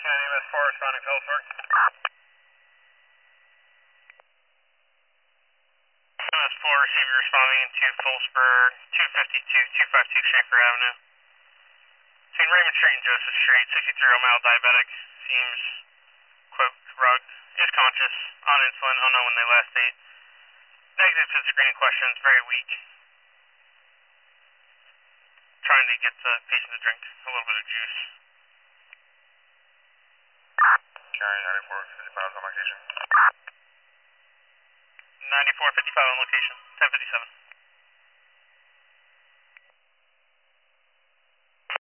MS4 responding to Ellsworth. MS4 receiver responding to Fullsburg, 252 Schaefer Avenue. Between Raymond Street and Joseph Street, 63-year-old male diabetic, seems, quote, rugged, is conscious, on insulin, unknown when they last ate. Negative to the screening questions, very weak. Trying to get the patient to drink a little bit of juice. Carrying 9455 on location. 9455 on location, 1057.